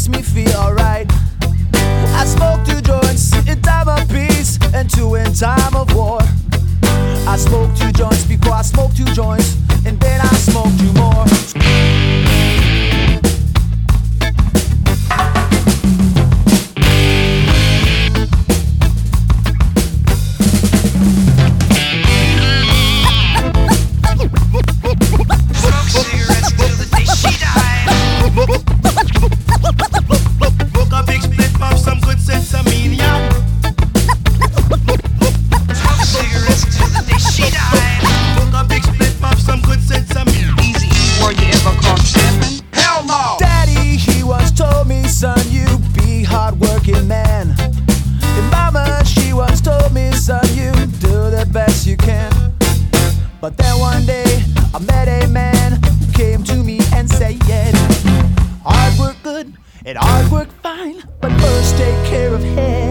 makes me feel alright. I smoke 2 joints in time of peace and 2 in time of war. I smoke 2 joints before I smoke 2 joints, and then I smoke 2 more. Son, you be hard-working man. And mama, she once told me, son, you do the best you can. But then one day, I met a man who came to me and said, hard work good and hard work fine, but first take care of head.